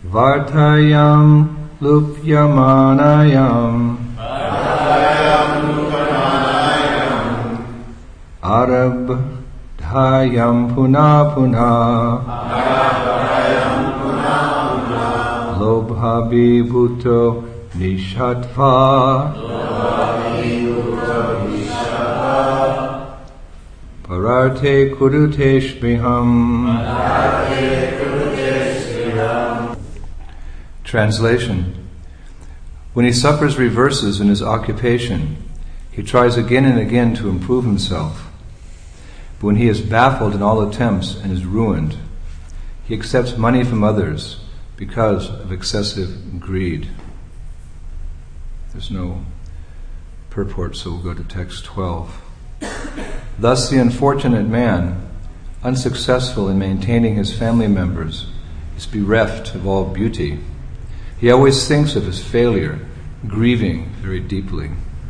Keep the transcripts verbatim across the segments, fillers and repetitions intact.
Vartayam lupyamanayam Arabdhayam puna puna Lobha bhuto nishatva Pararte kurute shmiham. Translation. When he suffers reverses in his occupation, he tries again and again to improve himself. But when he is baffled in all attempts and is ruined, he accepts money from others because of excessive greed. There's no purport, so we'll go to text twelve. Thus the unfortunate man, unsuccessful in maintaining his family members, is bereft of all beauty. He always thinks of his failure, grieving very deeply.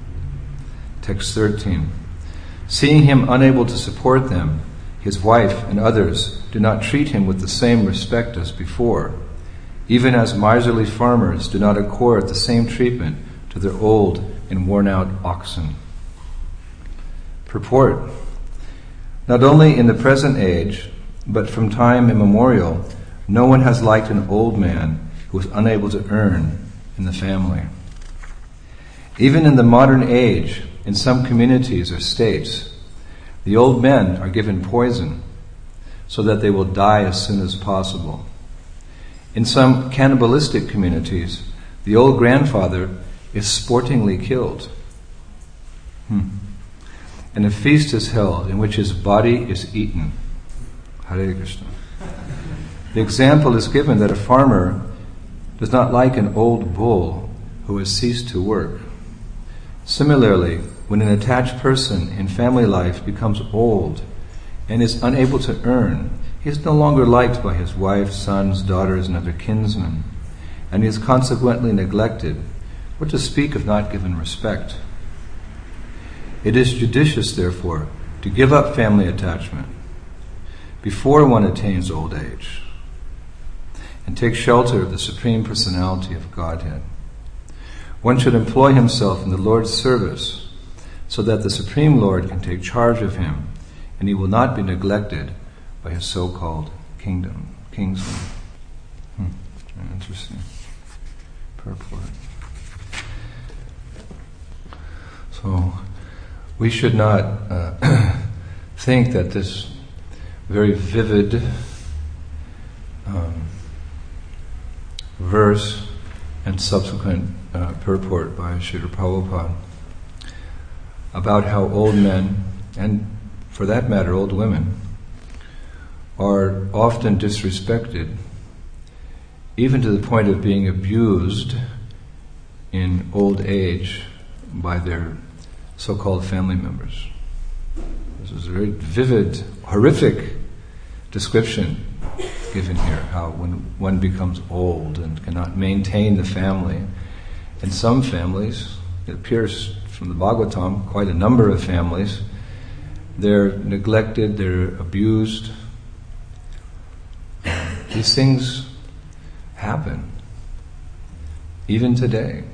Text thirteen. Seeing him unable to support them, his wife and others do not treat him with the same respect as before, even as miserly farmers do not accord the same treatment to their old and worn-out oxen. Purport. Not only in the present age, but from time immemorial, no one has liked an old man who was unable to earn in the family. Even in the modern age, in some communities or states, the old men are given poison so that they will die as soon as possible. In some cannibalistic communities, the old grandfather is sportingly killed. Hmm. And a feast is held in which his body is eaten. Hare Krishna. The example is given that a farmer does not like an old bull who has ceased to work. Similarly, when an attached person in family life becomes old and is unable to earn, he is no longer liked by his wife, sons, daughters, and other kinsmen, and he is consequently neglected, what to speak of not given respect. It is judicious, therefore, to give up family attachment before one attains old age and take shelter of the Supreme Personality of Godhead. One should employ himself in the Lord's service so that the Supreme Lord can take charge of him and he will not be neglected by his so-called kingdom, kingsmen. Hmm. Interesting purport. So, we should not uh, think that this very vivid um, verse and subsequent uh, purport by Srila Prabhupada about how old men, and for that matter old women, are often disrespected, even to the point of being abused in old age by their so-called family members. This is a very vivid, horrific description given here, how when one becomes old and cannot maintain the family. In some families, it appears from the Bhagavatam, quite a number of families, they're neglected, they're abused. These things happen, even today.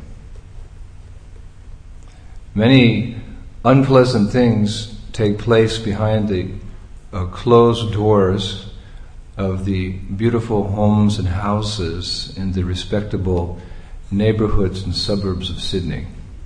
Many unpleasant things take place behind the uh, closed doors of the beautiful homes and houses in the respectable neighborhoods and suburbs of Sydney.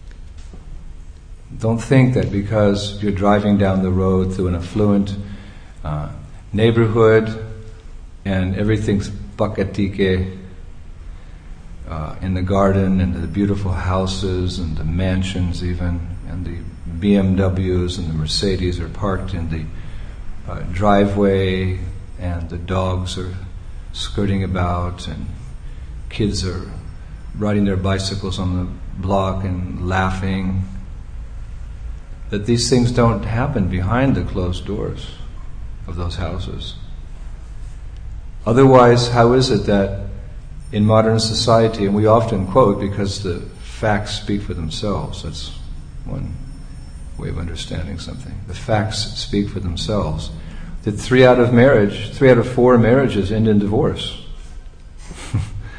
Don't think that because you're driving down the road through an affluent uh, neighborhood and everything's pakatike uh, in the garden and the beautiful houses and the mansions even, and the B M Ws and the Mercedes are parked in the uh, driveway, and the dogs are skirting about, and kids are riding their bicycles on the block and laughing, that these things don't happen behind the closed doors of those houses. Otherwise, how is it that in modern society, and we often quote because the facts speak for themselves, that's one way of understanding something. The facts speak for themselves. That three out of marriage, three out of four marriages end in divorce.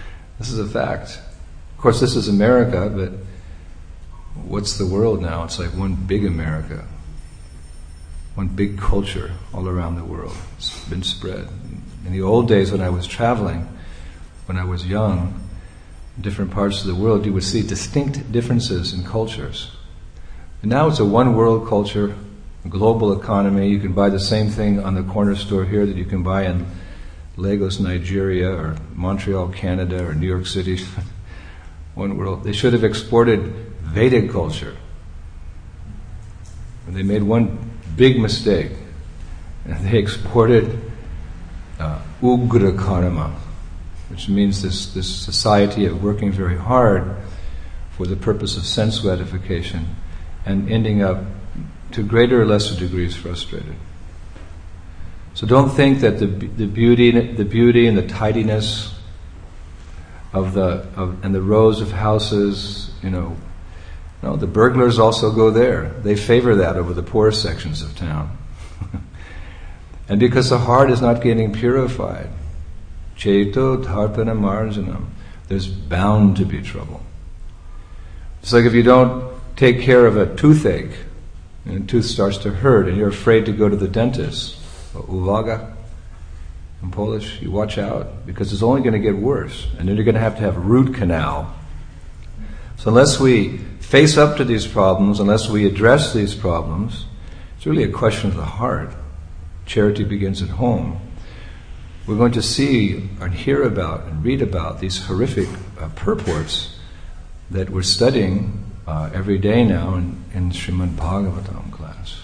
This is a fact. Of course, this is America, but what's the world now? It's like one big America. One big culture all around the world. It's been spread. In the old days when I was traveling, when I was young, in different parts of the world, you would see distinct differences in cultures. And now it's a one world culture, a global economy. You can buy the same thing on the corner store here that you can buy in Lagos, Nigeria, or Montreal, Canada, or New York City. One world. They should have exported Vedic culture. And they made one big mistake. And they exported uh, Ugra Karma, which means this, this society of working very hard for the purpose of sense gratification and ending up to greater or lesser degrees frustrated. So don't think that the the beauty the beauty and the tidiness of the of, and the rows of houses, you know, no, the burglars also go there. They favor that over the poor sections of town. And because the heart is not getting purified, Cheto Dharpana Marjanam, there's bound to be trouble. It's like if you don't take care of a toothache, and a tooth starts to hurt, and you're afraid to go to the dentist, uwaga, in Polish, you watch out, because it's only going to get worse, and then you're going to have to have a root canal. So unless we face up to these problems, unless we address these problems, it's really a question of the heart. Charity begins at home. We're going to see and hear about and read about these horrific uh, purports that we're studying uh, every day now in, in Srimad Bhagavatam class.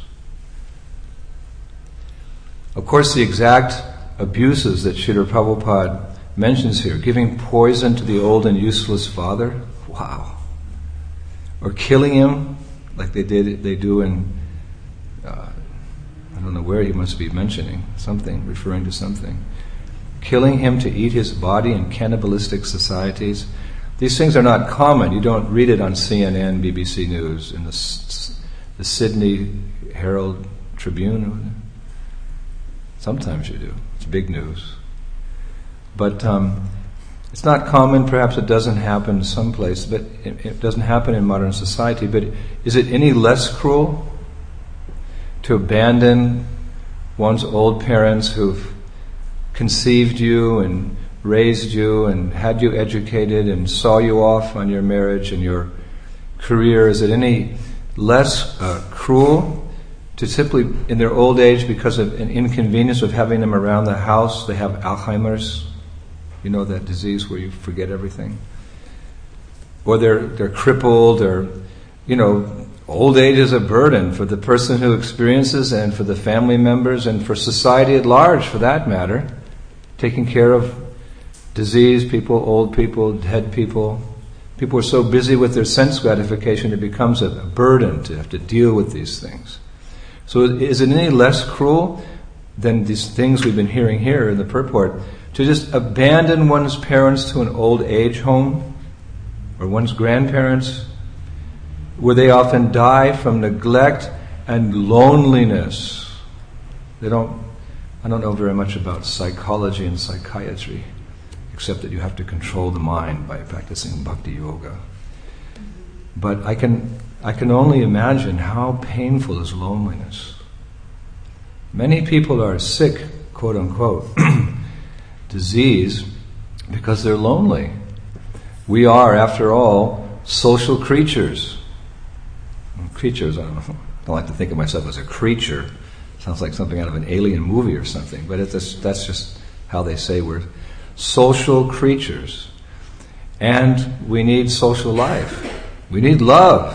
Of course, the exact abuses that Srila Prabhupada mentions here, giving poison to the old and useless father, wow. Or killing him, like they did, they do in, uh, I don't know where he must be mentioning, something, referring to something. Killing him to eat his body in cannibalistic societies. These things are not common. You don't read it on C N N, B B C News, in the, the Sydney Herald Tribune. Sometimes you do. It's big news. But um, it's not common. Perhaps it doesn't happen someplace, but it, it doesn't happen in modern society. But is it any less cruel to abandon one's old parents who've conceived you and raised you and had you educated and saw you off on your marriage and your career? Is it any less uh, cruel to simply, in their old age, because of an inconvenience of having them around the house, they have Alzheimer's, you know, that disease where you forget everything? Or they're they're crippled, or, you know, old age is a burden for the person who experiences and for the family members and for society at large, for that matter. Taking care of diseased people, old people, dead people. People are so busy with their sense gratification, it becomes a burden to have to deal with these things. So is it any less cruel than these things we've been hearing here in the purport, to just abandon one's parents to an old age home, or one's grandparents, where they often die from neglect and loneliness? They don't, I don't know very much about psychology and psychiatry, except that you have to control the mind by practicing bhakti yoga. But I can I can only imagine how painful is loneliness. Many people are sick, quote unquote, disease, because they're lonely. We are, after all, social creatures. Creatures, I don't know. I don't like to think of myself as a creature. Sounds like something out of an alien movie or something, but it's, that's just how they say we're social creatures. And we need social life. We need love.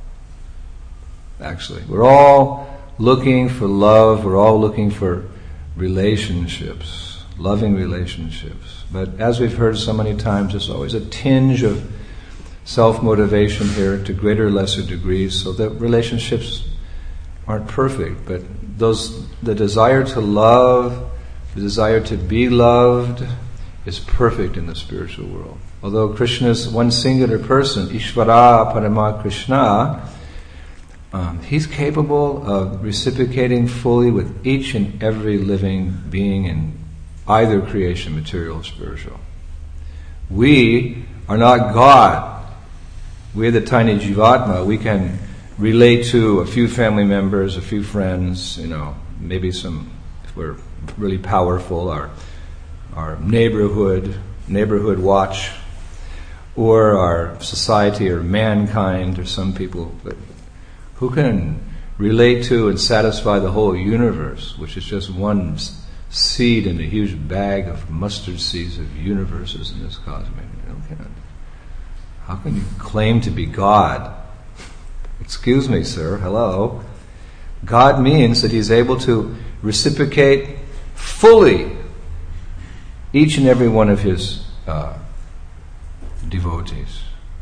Actually, we're all looking for love. We're all looking for relationships, loving relationships. But as we've heard so many times, there's always a tinge of self-motivation here to greater or lesser degrees, so that relationships aren't perfect. But those, the desire to love, the desire to be loved, is perfect in the spiritual world. Although Krishna is one singular person, Ishvara Parama Krishna, um, he's capable of reciprocating fully with each and every living being in either creation, material or spiritual. We are not God. We're the tiny Jivatma. We can relate to a few family members, a few friends, you know, maybe some, if we're really powerful, our our neighborhood, neighborhood watch, or our society or mankind or some people. But who can relate to and satisfy the whole universe, which is just one seed in a huge bag of mustard seeds of universes in this cosmic? Okay. How can you claim to be God? Excuse me, sir. Hello. God means that He's able to reciprocate fully each and every one of His uh, devotees.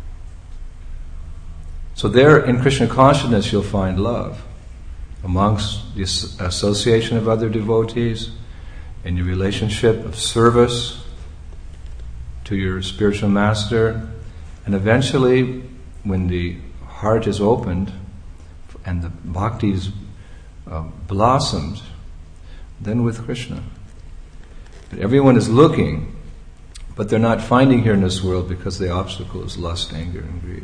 So there, in Krishna consciousness, you'll find love amongst the association of other devotees, in your relationship of service to your spiritual master, and eventually, when the heart is opened and the bhakti is uh, blossomed, then with Krishna. But everyone is looking, but they're not finding here in this world because the obstacle is lust, anger, and greed.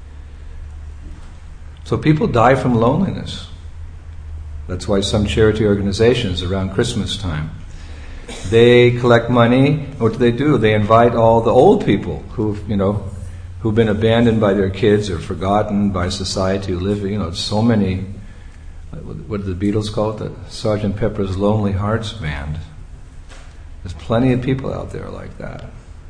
So people die from loneliness. That's why some charity organizations around Christmas time, they collect money. What do they do? They invite all the old people who, you know, who've been abandoned by their kids or forgotten by society, who live, you know, so many, what did the Beatles call it? The Sergeant Pepper's Lonely Hearts Band. There's plenty of people out there like that.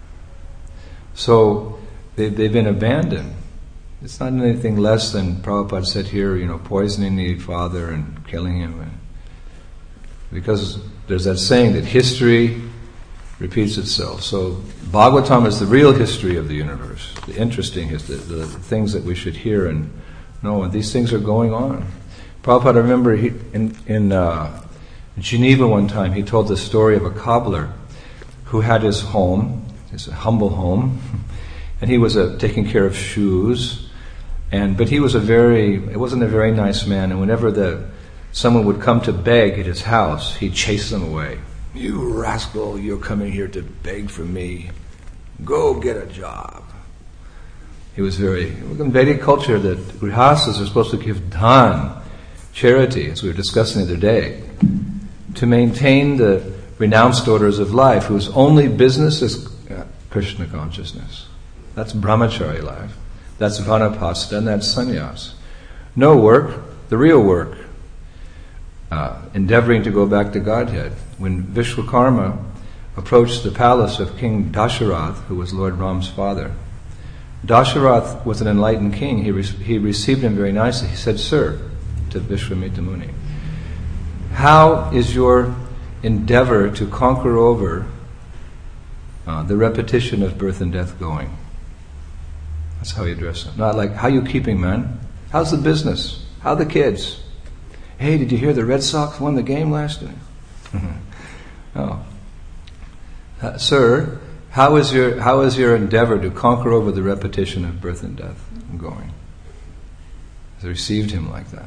So they, they've been abandoned. It's not anything less than Prabhupada said here, you know, poisoning the father and killing him. Because there's that saying that history repeats itself. So Bhagavatam is the real history of the universe, the interesting history, the, the things that we should hear and know. And these things are going on. Prabhupada, I remember he, in, in uh, Geneva one time, he told the story of a cobbler who had his home, his humble home, and he was uh, taking care of shoes. And but he was a very, it wasn't a very nice man. And whenever the someone would come to beg at his house, he'd chase them away. You rascal, you're coming here to beg from me. Go get a job. He was very, in Vedic culture, that grihastas are supposed to give dhan, charity, as we were discussing the other day, to maintain the renounced orders of life, whose only business is Krishna consciousness. That's brahmachari life. That's vanapasta, and that's sannyas. No work, the real work. Uh, endeavoring to go back to Godhead. When Vishwakarma approached the palace of King Dasharath, who was Lord Ram's father, Dasharath was an enlightened king. He, re- he received him very nicely. He said, "Sir," to Vishwamitra Muni, "how is your endeavor to conquer over uh, the repetition of birth and death going?" That's how he addressed him. Not like, "How you keeping, man? How's the business? How the kids? Hey, did you hear the Red Sox won the game last night?" Oh, uh, sir, how is your how is your endeavor to conquer over the repetition of birth and death going? They received him like that.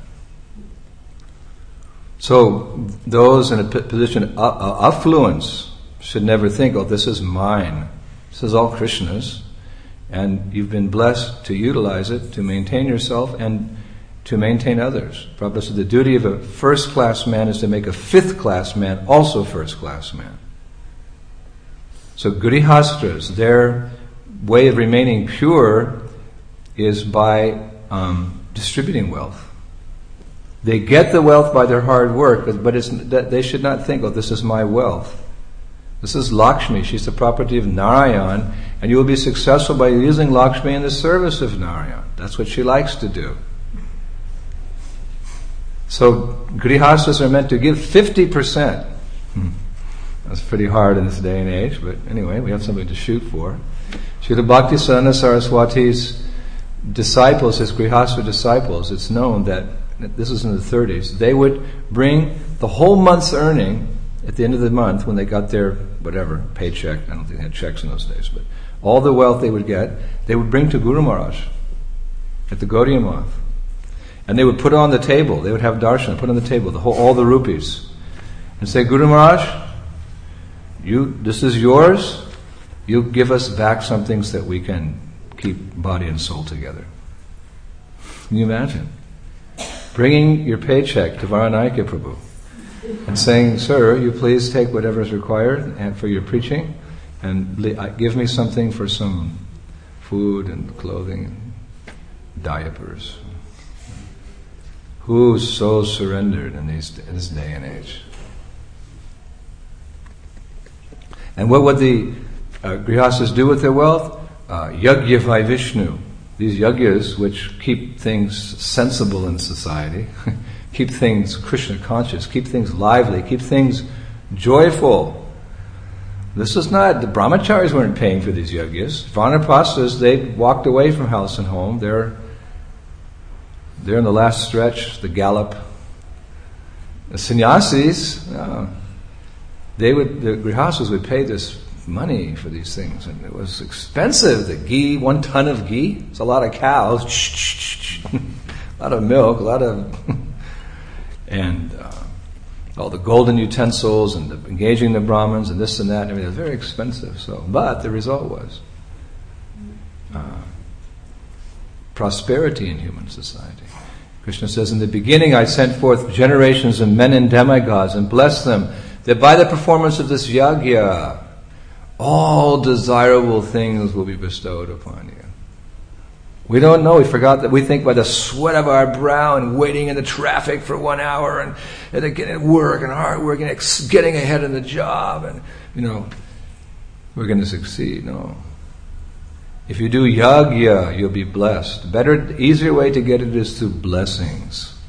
So those in a p- position of uh, affluence should never think, "Oh, this is mine. This is all Krishna's," and you've been blessed to utilize it to maintain yourself and to maintain others. Prabhupada said the duty of a first-class man is to make a fifth-class man also first-class man. So grihastras, their way of remaining pure is by um, distributing wealth. They get the wealth by their hard work, but it's, that they should not think, "Oh, this is my wealth. This is Lakshmi. She's the property of Narayan, and you will be successful by using Lakshmi in the service of Narayan. That's what she likes to do." So grihastas are meant to give fifty percent. Hmm. That's pretty hard in this day and age, but anyway, we have something to shoot for. Srila Bhaktisiddhanta Saraswati's disciples, his grihasta disciples, it's known that, this was in the thirties, they would bring the whole month's earning at the end of the month when they got their, whatever, paycheck. I don't think they had checks in those days, but all the wealth they would get, they would bring to Guru Maharaj at the Gaudiya Math. And they would put on the table, they would have darshan, put on the table, the whole, all the rupees, and say, "Guru Maharaj, you, this is yours, you give us back something so that we can keep body and soul together. Can you imagine? Bringing your paycheck to Varanayake Prabhu and saying, sir, you please take whatever is required and for your preaching and li- give me something for some food and clothing and diapers. Who's so surrendered in, these, in this day and age? And what would the uh, Grihastas do with their wealth? Uh, Yagya vai Vishnu. These yagyas, which keep things sensible in society, keep things Krishna conscious, keep things lively, keep things joyful. This is not, the brahmacharis weren't paying for these yagyas. Vanaprasthas, they walked away from house and home. They're, they're in the last stretch, the gallop. The sannyasis, uh, they would, the grihastas would pay this money for these things, and it was expensive. The ghee, one ton of ghee, it's a lot of cows, a lot of milk, a lot of, and uh, all the golden utensils and the, engaging the Brahmins and this and that, and everything. It was very expensive. So, but the result was uh, prosperity in human society. Krishna says, in the beginning I sent forth generations of men and demigods and blessed them, that by the performance of this yagya, all desirable things will be bestowed upon you. We don't know. We forgot that. We think by the sweat of our brow and waiting in the traffic for one hour and, and getting work and hard work and ex- getting ahead in the job and, you know, we're going to succeed. No. If you do yagya, you'll be blessed. Better, easier way to get it is through blessings.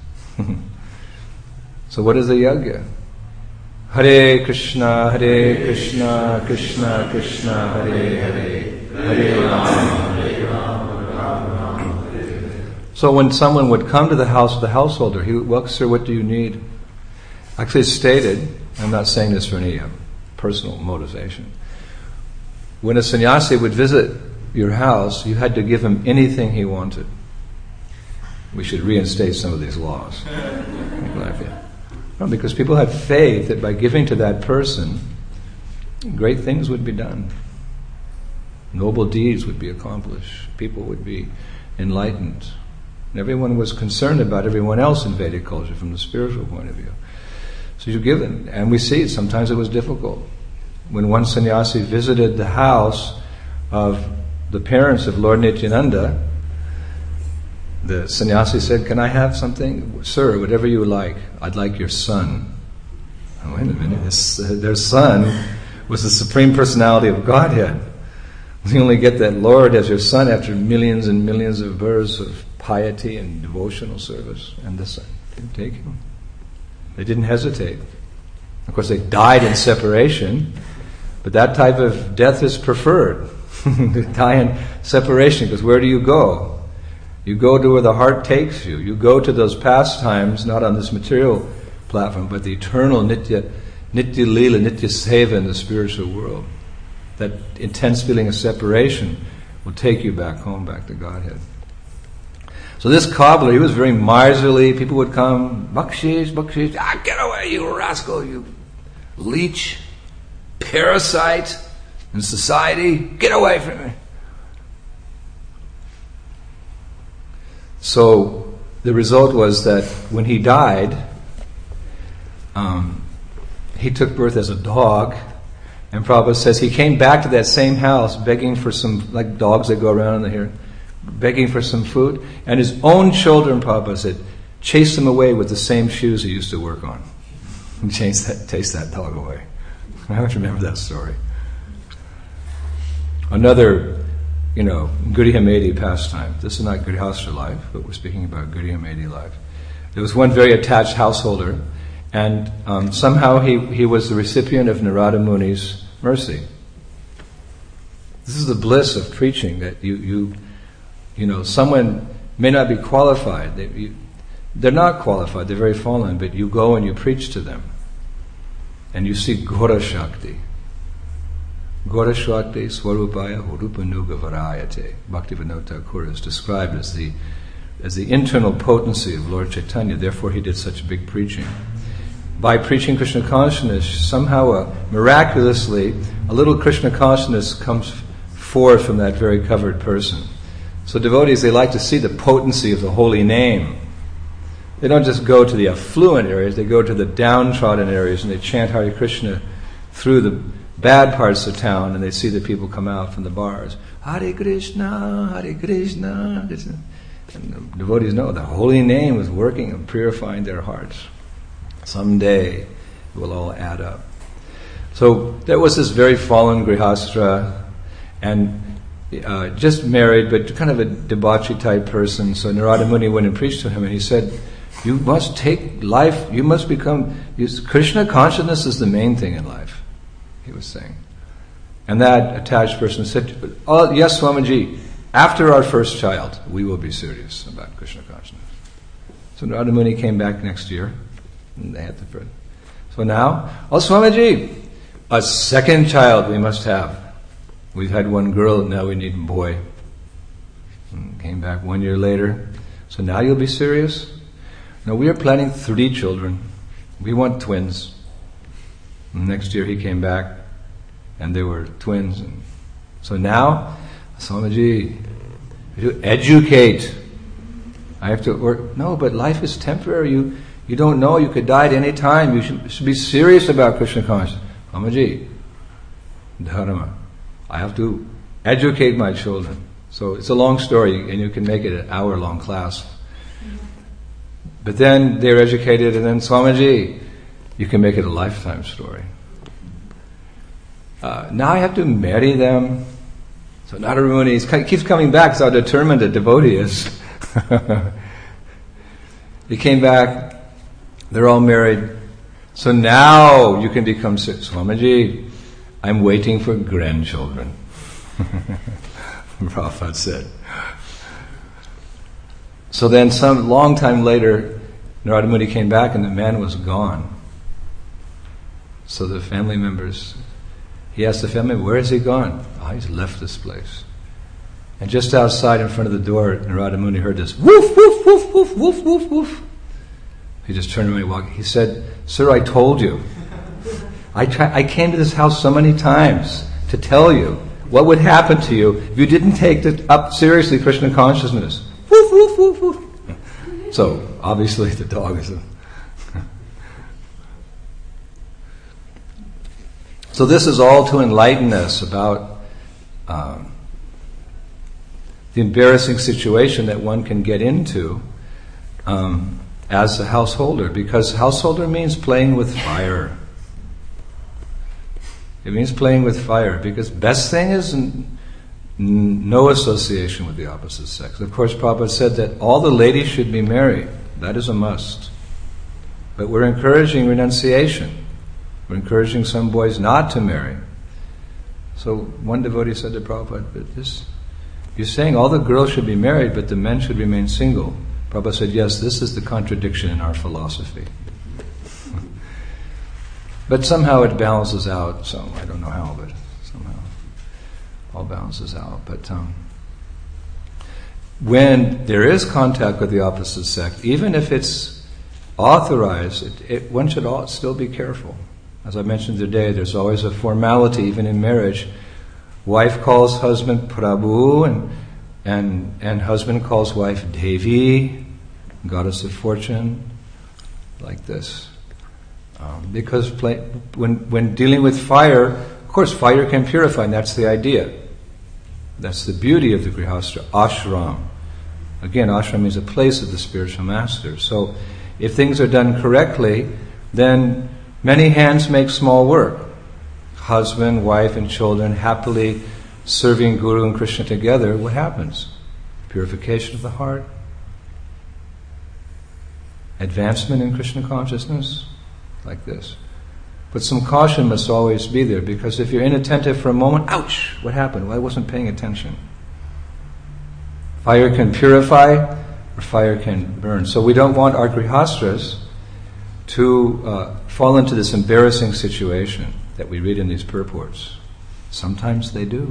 So what is the yagya? Hare Krishna, Hare Krishna, Krishna Krishna, Hare Hare, Hare Rama, Hare Rama, Rama Rama, Hare. So when someone would come to the house of the householder, he would, well, sir, what do you need? Actually it's stated, I'm not saying this for any uh, personal motivation. When a sannyasi would visit your house, you had to give him anything he wanted. We should reinstate some of these laws. No, because people had faith that by giving to that person, great things would be done. Noble deeds would be accomplished. People would be enlightened. And everyone was concerned about everyone else in Vedic culture from the spiritual point of view. So you give it. And we see it. Sometimes it was difficult. When one sannyasi visited the house of the parents of Lord Nityananda, the sannyasi said, can I have something? Sir, whatever you like. I'd like your son. Oh, wait a minute. His, their son was the Supreme Personality of Godhead. You only get that Lord as your son after millions and millions of births of piety and devotional service. And the son didn't take him. They didn't hesitate. Of course, they died in separation, but that type of death is preferred. To die in separation, because where do you go? You go to where the heart takes you. You go to those pastimes, not on this material platform, but the eternal nitya, nitya lila, nitya seva in the spiritual world. That intense feeling of separation will take you back home, back to Godhead. So this cobbler, he was very miserly. People would come, bakshish, bakshish, ah, get away, you rascal, you leech, parasite in society, get away from me. So the result was that when he died, um, he took birth as a dog, and Prabhupada says he came back to that same house begging for some, like dogs that go around in the here, begging for some food, and his own children, Prabhupada said, chased him away with the same shoes he used to work on. And chased that, chased that dog away. I don't remember that story. Another, you know, Gurihamedi pastime. This is not Grihastha life, but we're speaking about Gurihamedi life. There was one very attached householder, and um, somehow he, he was the recipient of Narada Muni's mercy. This is the bliss of preaching, that you, you, you know, someone may not be qualified. They, you, they're not qualified, they're very fallen, but you go and you preach to them. And you see Gora Shakti. Gora Shakti Swarupaya Hurupanuga Varayate. Bhaktivinoda Thakur is described as the as the internal potency of Lord Chaitanya. Therefore he did such big preaching. by preaching Krishna consciousness, somehow, uh, miraculously, a little Krishna consciousness comes forth from that very covered person. So devotees, they like to see the potency of the holy name. They don't just go to the affluent areas, they go to the downtrodden areas and they chant Hare Krishna through the bad parts of town, and they see the people come out from the bars. Hare Krishna, Hare Krishna. And the devotees know the holy name is working and purifying their hearts. Someday it will all add up. So there was this very fallen grihastra, and uh, just married, but kind of a debauchery type person. So Narada Muni went and preached to him, and he said, you must take life, you must become, you, Krishna consciousness is the main thing in life, he was saying. And that attached person said, oh, yes, Swamiji, after our first child, we will be serious about Krishna consciousness. So Narada Muni came back next year, and they had the first. So now, oh, Swamiji, a second child we must have. We've had one girl, now we need a boy. And came back one year later. So now you'll be serious? No, we are planning three children. We want twins. And next year he came back, and they were twins. And so now, Swamiji, you educate. I have to work. No, but life is temporary. You you don't know. You could die at any time. You should, should be serious about Krishna consciousness. Swamiji, dharma. I have to educate my children. So it's a long story, and you can make it an hour-long class. But then they're educated, and then Swamiji, you can make it a lifetime story. Uh, now I have to marry them. So Narada Muni keeps coming back, so how determined a devotee is. He came back, they're all married. So now you can become sick. Swamiji, I'm waiting for grandchildren. Prabhupada said. So then some long time later, Narada Muni came back and the man was gone. So the family members, he asked the family, where has he gone? Oh, he's left this place. And just outside in front of the door, Narada Muni heard this woof, woof, woof, woof, woof, woof, woof. He just turned around and walked. He said, sir, I told you. I, try, I came to this house so many times to tell you what would happen to you if you didn't take it up seriously, Krishna consciousness. Woof, woof, woof, woof. So, obviously the dog is a... So this is all to enlighten us about um, the embarrassing situation that one can get into um, as a householder, because householder means playing with fire. It means playing with fire, because best thing is n- n- no association with the opposite sex. Of course, Prabhupada said that all the ladies should be married. That is a must. But we're encouraging renunciation. We're encouraging some boys not to marry. So one devotee said to Prabhupada, but this, you're saying all the girls should be married, but the men should remain single. Prabhupada said, yes, this is the contradiction in our philosophy. But somehow it balances out, so I don't know how, but somehow all balances out. But um, when there is contact with the opposite sex, even if it's authorized, it, it, one should all, still be careful. As I mentioned today, there's always a formality, even in marriage. Wife calls husband Prabhu, and and and husband calls wife Devi, goddess of fortune, like this. Um, because play, when when dealing with fire, of course, fire can purify, and that's the idea. That's the beauty of the Grihastra, ashram. Again, ashram means a place of the spiritual master. So, if things are done correctly, then many hands make small work. Husband, wife, and children happily serving Guru and Krishna together, what happens? Purification of the heart, advancement in Krishna consciousness, like this. But some caution must always be there, because if you're inattentive for a moment, ouch, what happened? Well, I wasn't paying attention. Fire can purify, or fire can burn. So we don't want our grihastras to uh, fall into this embarrassing situation that we read in these purports. Sometimes they do.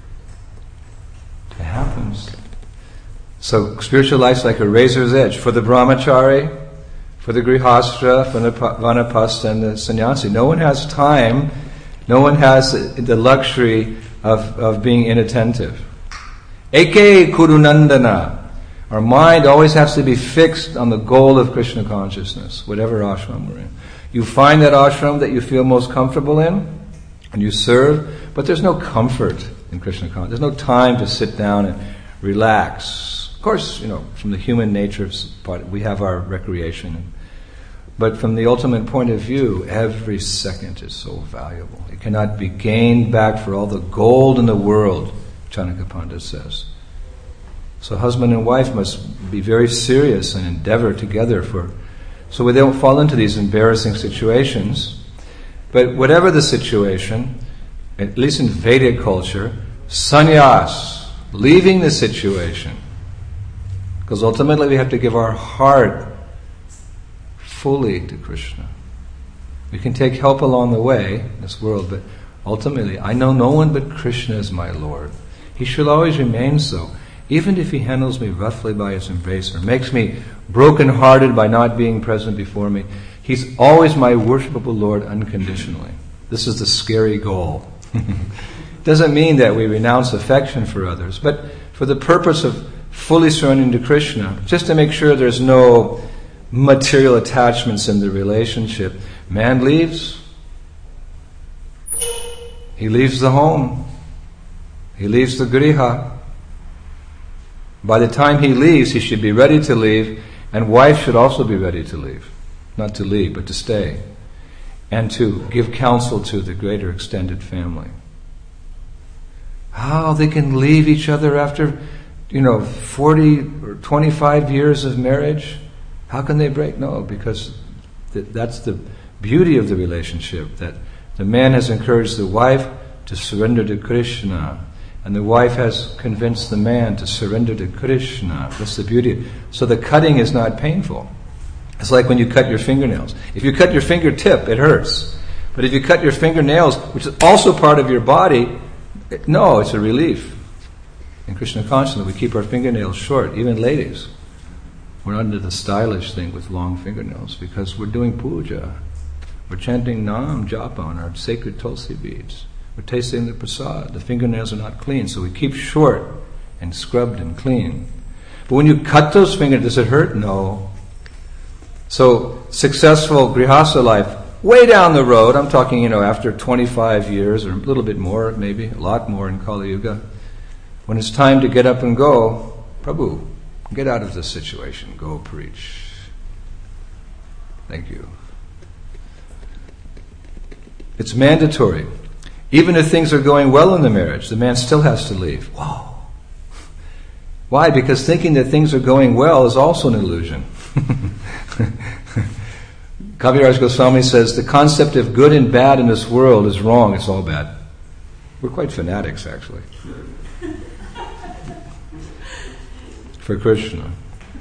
It happens. So spiritual life's like a razor's edge. For the brahmachari, for the grihastra, for the vanapasta, and the sannyasi. No one has time, no one has the luxury of, of being inattentive. Eke kurunandana. Our mind always has to be fixed on the goal of Krishna consciousness, whatever ashram we're in. You find that ashram that you feel most comfortable in, and you serve, but there's no comfort in Krishna consciousness. There's no time to sit down and relax. Of course, you know, from the human nature part, we have our recreation. But from the ultimate point of view, every second is so valuable. It cannot be gained back for all the gold in the world, Chanaka Pandit says. So husband and wife must be very serious and endeavor together for, so we don't fall into these embarrassing situations. But whatever the situation, at least in Vedic culture, sannyas, leaving the situation. Because ultimately we have to give our heart fully to Krishna. We can take help along the way in this world, but ultimately, I know no one but Krishna is my Lord. He should always remain so. Even if he handles me roughly by his embrace or makes me broken-hearted by not being present before me, he's always my worshipable Lord unconditionally. This is the scary goal. Doesn't mean that we renounce affection for others, but for the purpose of fully surrendering to Krishna, just to make sure there's no material attachments in the relationship. Man leaves. He leaves the home. He leaves the griha. By the time he leaves, he should be ready to leave, and wife should also be ready to leave. Not to leave, but to stay. And to give counsel to the greater extended family. How they can leave each other after, you know, forty or twenty-five years of marriage? How can they break? No, because th- that's the beauty of the relationship, that the man has encouraged the wife to surrender to Krishna, and the wife has convinced the man to surrender to Krishna. That's the beauty. So the cutting is not painful. It's like when you cut your fingernails. If you cut your fingertip, it hurts. But if you cut your fingernails, which is also part of your body, it, no, it's a relief. In Krishna consciousness, we keep our fingernails short, even ladies. We're not into the stylish thing with long fingernails because we're doing puja. We're chanting Nam Japa on our sacred Tulsi beads. We're tasting the prasad. The fingernails are not clean, so we keep short and scrubbed and clean. But when you cut those fingers, does it hurt? No. So successful grihastha life, way down the road, I'm talking, you know, after twenty-five years or a little bit more, maybe a lot more in Kali Yuga, when it's time to get up and go, Prabhu, get out of this situation, go preach. Thank you. It's mandatory. Even if things are going well in the marriage, the man still has to leave. Whoa. Why? Because thinking that things are going well is also an illusion. Kaviraj Goswami says the concept of good and bad in this world is wrong. It's all bad. We're quite fanatics, actually. For Krishna.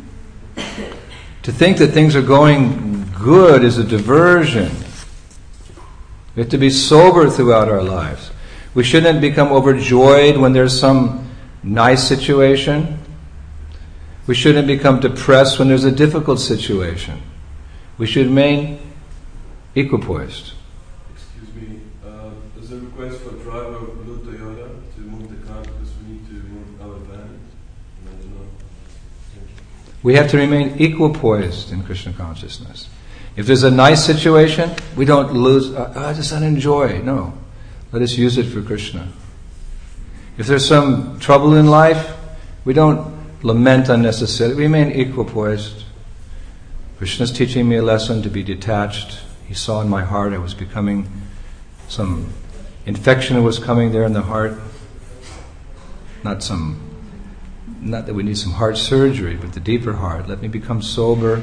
To think that things are going good is a diversion. We have to be sober throughout our lives. We shouldn't become overjoyed when there's some nice situation. We shouldn't become depressed when there's a difficult situation. We should remain equipoised. Excuse me, uh, there's a request for driver of Blue Toyota to move the car because we need to move our van. I don't know. We have to remain equipoised in Krishna consciousness. If there's a nice situation, we don't lose, uh, I just don't enjoy. No. Let us use it for Krishna. If there's some trouble in life, we don't lament unnecessarily. We remain equipoised. Krishna's teaching me a lesson to be detached. He saw in my heart I was becoming, some infection was coming there in the heart. Not some, not that we need some heart surgery, but the deeper heart. Let me become sober.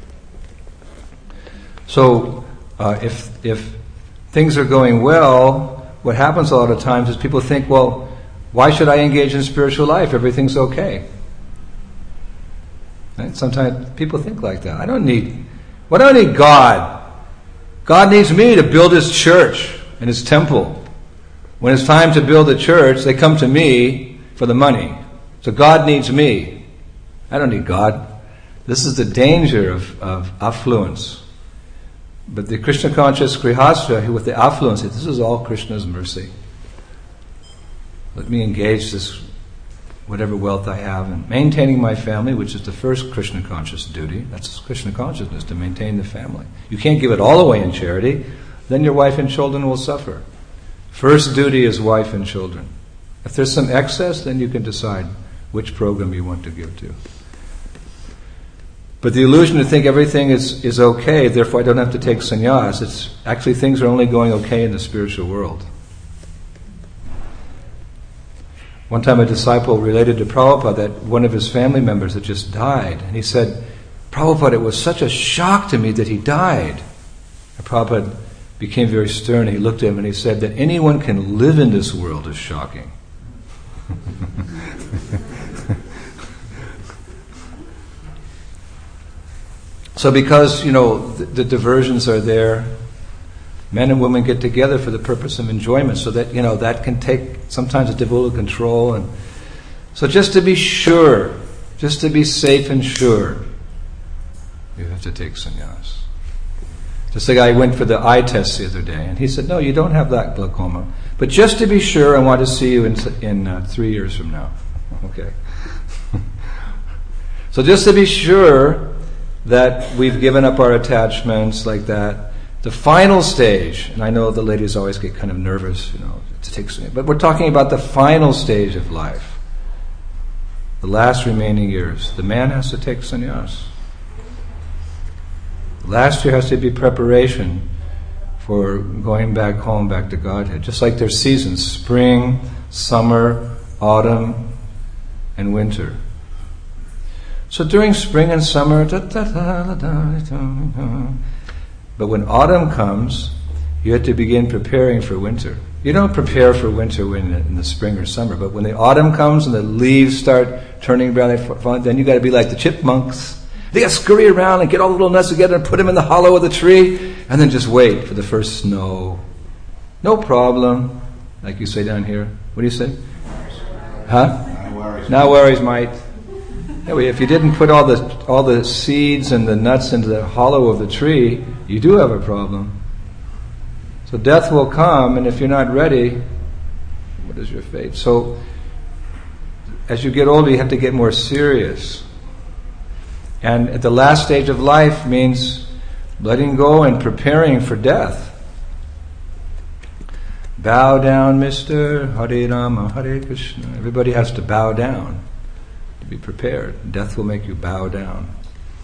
So, uh, if if things are going well, what happens a lot of times is people think, well, why should I engage in spiritual life? Everything's okay. Right? Sometimes people think like that. I don't need, what do I need God? God needs me to build His church and His temple. When it's time to build a church, they come to me for the money. So God needs me. I don't need God. This is the danger of, of affluence. But the Krishna conscious Grihastha, with the affluence, this is all Krishna's mercy. Let me engage this, whatever wealth I have, in maintaining my family, which is the first Krishna conscious duty. That's Krishna consciousness, to maintain the family. You can't give it all away in charity, then your wife and children will suffer. First duty is wife and children. If there's some excess, then you can decide which program you want to give to. But the illusion to think everything is, is okay, therefore I don't have to take sannyas, it's actually things are only going okay in the spiritual world. One time a disciple related to Prabhupada that one of his family members had just died, and he said, Prabhupada, it was such a shock to me that he died. And Prabhupada became very stern, he looked at him and he said, that anyone can live in this world is shocking. So because, you know, the, the diversions are there, men and women get together for the purpose of enjoyment, so that, you know, that can take sometimes a difficult control. And so just to be sure, just to be safe and sure, you have to take sannyas. Just like I went for the eye test the other day, and he said, no, you don't have that glaucoma. But just to be sure, I want to see you in, in uh, three years from now. Okay. So just to be sure that we've given up our attachments like that. The final stage, and I know the ladies always get kind of nervous, you know, to take some, but we're talking about the final stage of life. The last remaining years. The man has to take sannyas. Last year has to be preparation for going back home, back to Godhead. Just like there's seasons, spring, summer, autumn, and winter. So during spring and summer, da, da, da, da, da, da, but when autumn comes, you have to begin preparing for winter. You don't prepare for winter when in the spring or summer, but when the autumn comes and the leaves start turning brown, then you got to be like the chipmunks. They got to scurry around and get all the little nuts together and put them in the hollow of the tree, and then just wait for the first snow. No problem, like you say down here. What do you say? Huh? No worries. No worries, mate. Anyway, if you didn't put all the all the seeds and the nuts into the hollow of the tree, you do have a problem. So death will come, and if you're not ready, what is your fate? So as you get older, you have to get more serious. And at the last stage of life means letting go and preparing for death. Bow down, Mister Hare Rama, Hare Krishna. Everybody has to bow down. Be prepared. Death will make you bow down.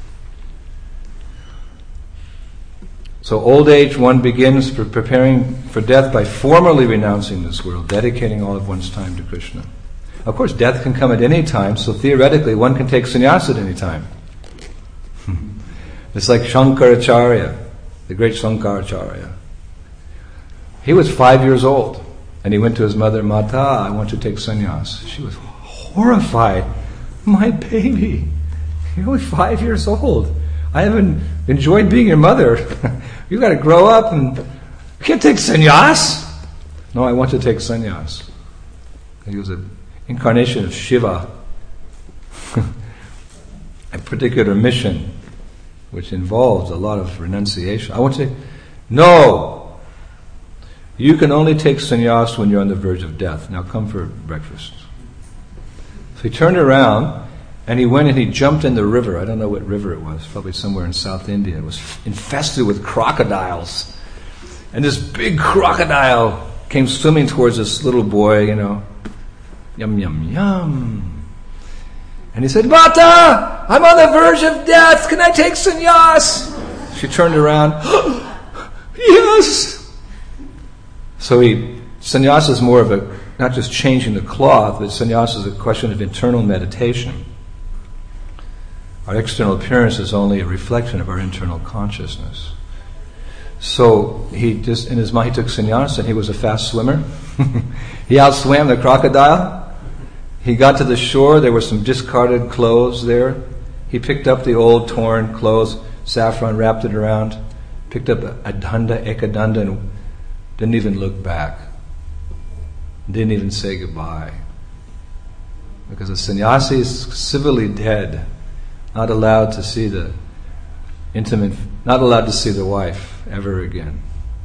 So old age, one begins for preparing for death by formally renouncing this world, dedicating all of one's time to Krishna. Of course, death can come at any time, so theoretically one can take sannyas at any time. It's like Shankaracharya, the great Shankaracharya. He was five years old, and he went to his mother, Mata, I want to take sannyas. She was horrified. My baby, you're only five years old. I haven't enjoyed being your mother. You got to grow up and you can't take sannyas. No, I want to take sannyas. He was an incarnation of Shiva, a particular mission which involves a lot of renunciation. I want to say, no, you can only take sannyas when you're on the verge of death. Now come for breakfast. So he turned around and he went and he jumped in the river. I don't know what river it was, probably somewhere in South India. It was infested with crocodiles. And this big crocodile came swimming towards this little boy, you know. Yum, yum, yum. And he said, Mata, I'm on the verge of death. Can I take sannyas? She turned around. Yes. So he, sannyas is more of a, not just changing the cloth, but sannyasa is a question of internal meditation. Our external appearance is only a reflection of our internal consciousness. So he just, in his mind, he took sannyasa, and he was a fast swimmer. He outswam the crocodile. He got to the shore. There were some discarded clothes there. He picked up the old torn clothes, saffron, wrapped it around, picked up a danda, ekadanda, and didn't even look back. Didn't even say goodbye. Because a sannyasi is civilly dead not allowed to see the intimate, not allowed to see the wife ever again.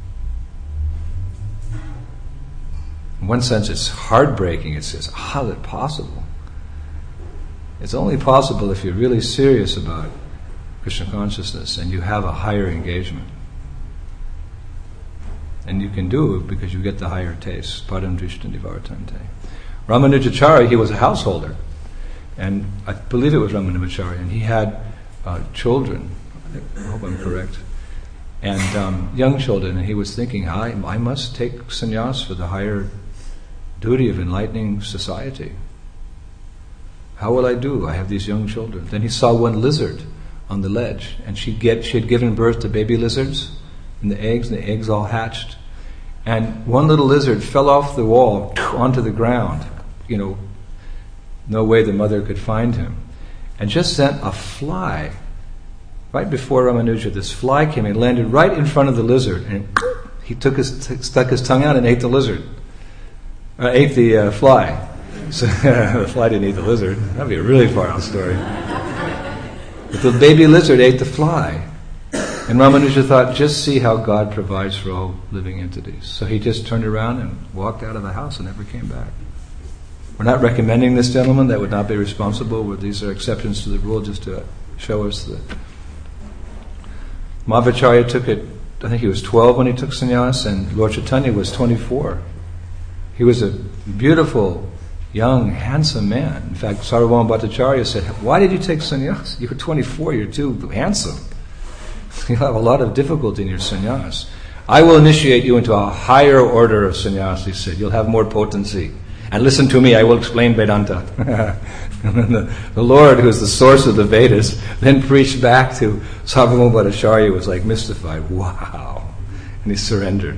In one sense, it's heartbreaking. It says, how is it possible? It's only possible if you're really serious about Krishna consciousness and you have a higher engagement. And you can do it because you get the higher taste. Padam Drishta Nivartante. Ramanujacharya, he was a householder. And I believe it was Ramanujacharya. And he had uh, children. I hope I'm correct. And um, young children. And he was thinking, I, I must take sannyas for the higher duty of enlightening society. How will I do? I have these young children. Then he saw one lizard on the ledge. And she get she had given birth to baby lizards. And the eggs, and the eggs all hatched. And one little lizard fell off the wall onto the ground. You know, no way the mother could find him. And just sent a fly. Right before Ramanuja, this fly came and landed right in front of the lizard. And he took his, t- stuck his tongue out and ate the lizard. Uh, ate the uh, fly. So the fly didn't eat the lizard. That'd be a really far out story. But the baby lizard ate the fly. And Ramanuja thought, just see how God provides for all living entities. So he just turned around and walked out of the house and never came back. We're not recommending this gentleman. That would not be responsible. These are exceptions to the rule just to show us that. Madhvacharya took it, I think he was twelve when he took sannyas, and Lord Chaitanya was twenty-four. He was a beautiful, young, handsome man. In fact, Sarvabhauma Bhattacharya said, why did you take sannyas? You were twenty-four, you're too handsome. You'll have a lot of difficulty in your sannyas. I will initiate you into a higher order of sannyas, he said. You'll have more potency. And listen to me, I will explain Vedanta. And then the, the Lord, who is the source of the Vedas, then preached back to Sarvabhauma Bhattacharya, was like mystified. Wow. And he surrendered.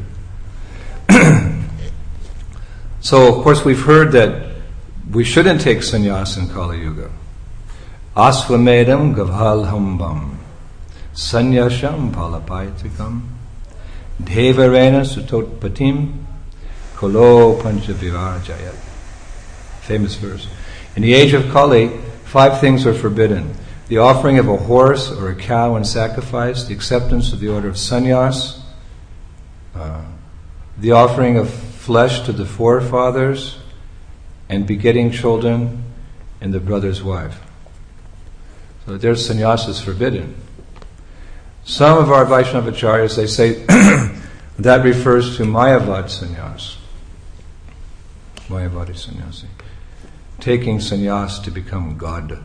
So, of course, we've heard that we shouldn't take sannyas in Kali Yuga. Asvamedam gavhalhambam. Sanyasham palapaitikam devarena sutotpatim kolo panchavivarjayat. Famous verse. In the age of Kali, five things are forbidden. The offering of a horse or a cow in sacrifice, the acceptance of the order of sannyas, uh, the offering of flesh to the forefathers, and begetting children and the brother's wife. So there's sannyas is forbidden. Some of our Vaishnavacharyas, they say that refers to Mayavad sannyas. Mayavadi sannyasi. Taking sannyas to become God.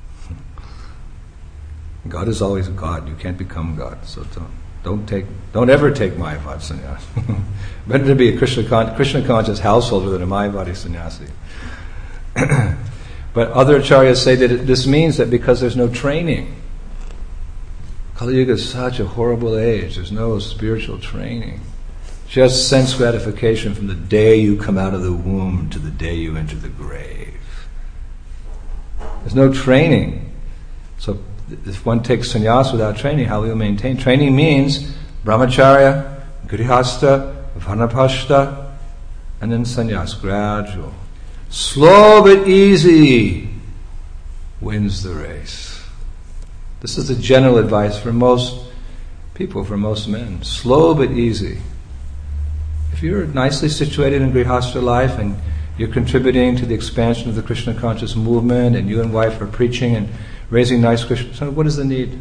God is always God. You can't become God. So don't, don't take, don't ever take Mayavad sannyas. Better to be a Krishna, con- Krishna conscious householder than a Mayavadi sannyasi. But other acharyas say that it, this means that because there's no training. Kali Yuga is such a horrible age. There's no spiritual training. Just sense gratification from the day you come out of the womb to the day you enter the grave. There's no training. So if one takes sannyas without training, how will you maintain? Training means brahmacharya, grihastha, vanapashta, and then sannyas, gradual. Slow but easy wins the race. This is the general advice for most people, for most men. Slow but easy. If you're nicely situated in grihastha life and you're contributing to the expansion of the Krishna conscious movement and you and wife are preaching and raising nice Krishna, so what is the need?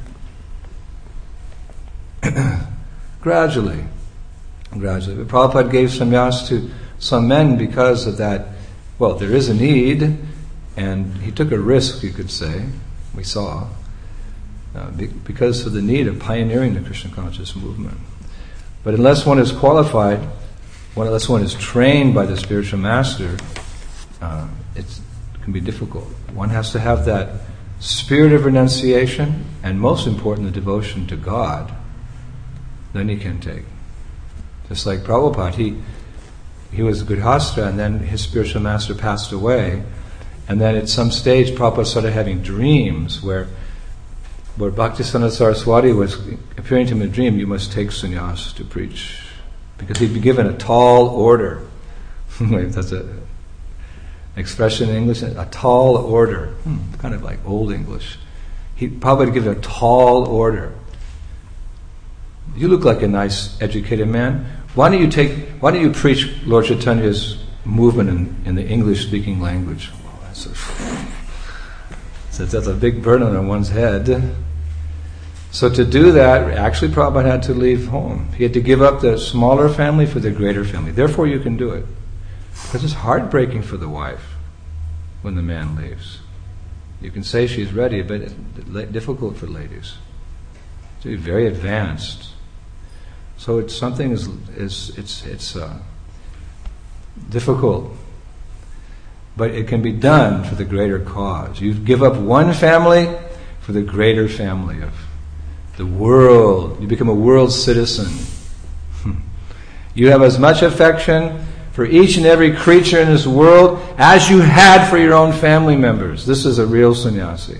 Gradually. Gradually. But Prabhupada gave sannyas to some men because of that. Well, there is a need, and he took a risk, you could say, we saw, uh, be, because of the need of pioneering the Krishna conscious movement. But unless one is qualified, one, unless one is trained by the spiritual master, uh, it's, it can be difficult. One has to have that spirit of renunciation, and most important, the devotion to God. Then he can take. Just like Prabhupada, he he was a Grihastha, and then his spiritual master passed away, and then at some stage Prabhupada started having dreams where where Bhaktisiddhanta Saraswati was appearing to him in a dream, you must take sannyas to preach. Because he'd been given a tall order. That's an expression in English, a tall order. Hmm, kind of like old English. he probably would give a tall order. You look like a nice, educated man. Why don't you take? Why don't you preach Lord Chaitanya's movement in, in the English-speaking language? Well, that's a, so that's a big burden on one's head. So to do that, actually Prabhupada had to leave home. He had to give up the smaller family for the greater family. Therefore you can do it. Because it's heartbreaking for the wife when the man leaves. You can say she's ready, but it's difficult for ladies. To be very advanced. So it's something is is it's it's uh, difficult. But it can be done for the greater cause. You give up one family for the greater family of the world. You become a world citizen. You have as much affection for each and every creature in this world as you had for your own family members. This is a real sannyasi.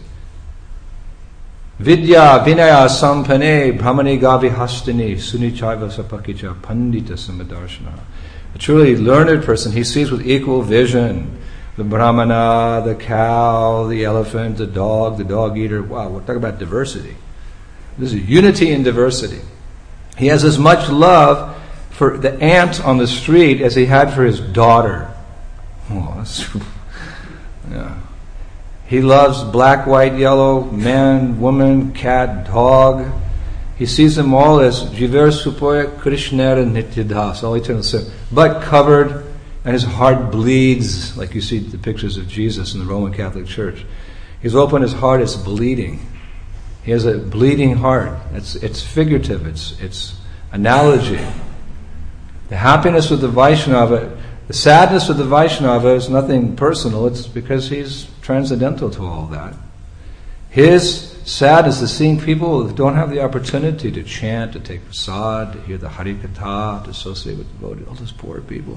Vidya vinaya sampane brahmani gavi hastini sunichaiva sapakicha pandita samadarshana. A truly learned person, he sees with equal vision the brahmana, the cow, the elephant, the dog, the dog eater. Wow, we're talking about diversity. This is unity in diversity. He has as much love for the ant on the street as he had for his daughter. Oh, that's, yeah. He loves black, white, yellow, man, woman, cat, dog. He sees them all as Jiver Supoya Krishnara Nityadas, all eternal sin, but covered, and his heart bleeds, like you see the pictures of Jesus in the Roman Catholic Church. He's opened his heart, it's bleeding. He has a bleeding heart. It's it's figurative, it's it's analogy. The happiness of the Vaishnava, the sadness of the Vaishnava is nothing personal, it's because he's transcendental to all that. His sadness is seeing people who don't have the opportunity to chant, to take prasad, to hear the Harikatha, to associate with devotees, all those poor people.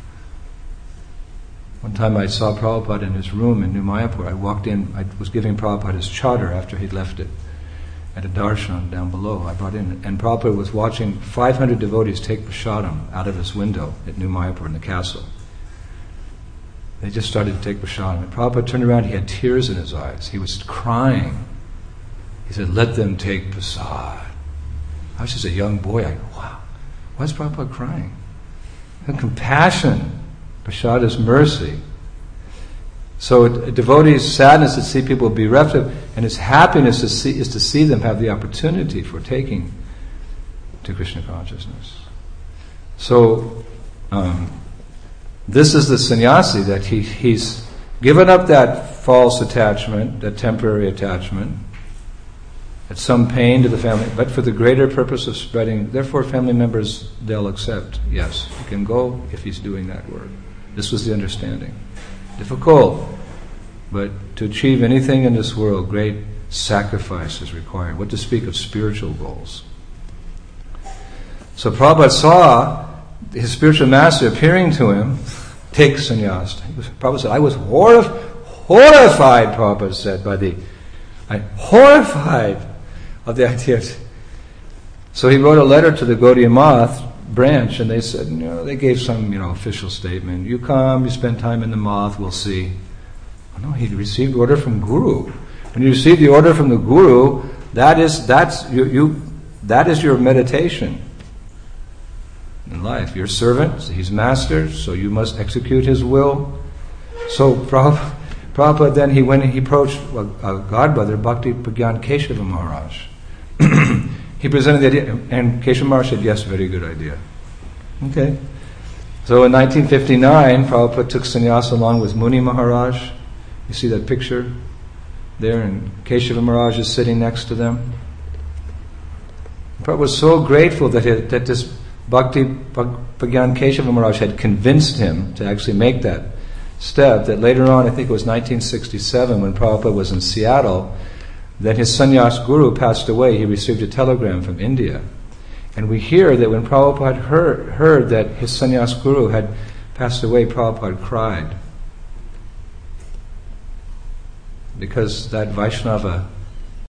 One time I saw Prabhupada in his room in New Mayapur. I walked in, I was giving Prabhupada his charter after he'd left it at a darshan down below. I brought in, and Prabhupada was watching five hundred devotees take prasadam out of his window at New Mayapur in the castle. They just started to take prasadam. And Prabhupada turned around, he had tears in his eyes. He was crying. He said, let them take prasad. I was just a young boy. I go, wow, why is Prabhupada crying? And compassion. Prasad is mercy. So a devotee's sadness to see people bereft of, and his happiness is, see, is to see them have the opportunity for taking to Krishna consciousness. So um, this is the sannyasi that he, he's given up that false attachment, that temporary attachment, at some pain to the family, but for the greater purpose of spreading. Therefore, family members, they'll accept. Yes, he can go if he's doing that work. This was the understanding. Difficult, but to achieve anything in this world, great sacrifice is required. What to speak of spiritual goals. So Prabhupada saw his spiritual master appearing to him, take sannyas. Prabhupada said, I was horrif- horrified, Prabhupada said, by the, I horrified of the idea. So he wrote a letter to the Gaudiya Math branch, and they said, you know, they gave some, you know, official statement. You come, you spend time in the Math, we'll see. Oh, no, he received order from Guru. When you receive the order from the Guru, that is that's you, you that is your meditation in life. Your servant, he's master, so you must execute his will. So Prabhupada, Prabhupada then he went and he approached a, a godbrother, Bhakti Pragyan Keshava Maharaj. He presented the idea, and Keshava Maharaj said, yes, very good idea. Okay. So in nineteen fifty-nine, Prabhupada took sannyasa along with Muni Maharaj. You see that picture there, and Keshava Maharaj is sitting next to them. Prabhupada was so grateful that, it, that this Bhakti Pragyan Keshava Maharaj had convinced him to actually make that step, that later on, I think it was nineteen sixty-seven, when Prabhupada was in Seattle, that his sannyas guru passed away. He received a telegram from India. And we hear that when Prabhupada heard, heard that his sannyas guru had passed away, Prabhupada cried. Because that Vaishnava